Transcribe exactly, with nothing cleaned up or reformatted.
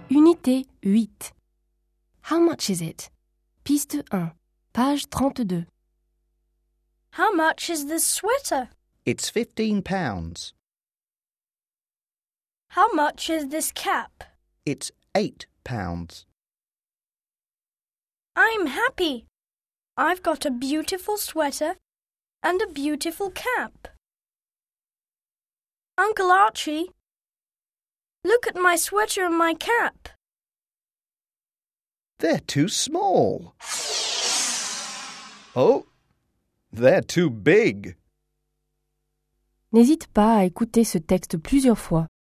Unité huit. How much is it? Piste un, page trente-deux. How much is this sweater? It's fifteen pounds. How much is this cap? It's eight pounds. I'm happy. I've got a beautiful sweater and a beautiful cap. Uncle Archie, look at my sweater and my cap. They're too small. Oh, they're too big. N'hésite pas à écouter ce texte plusieurs fois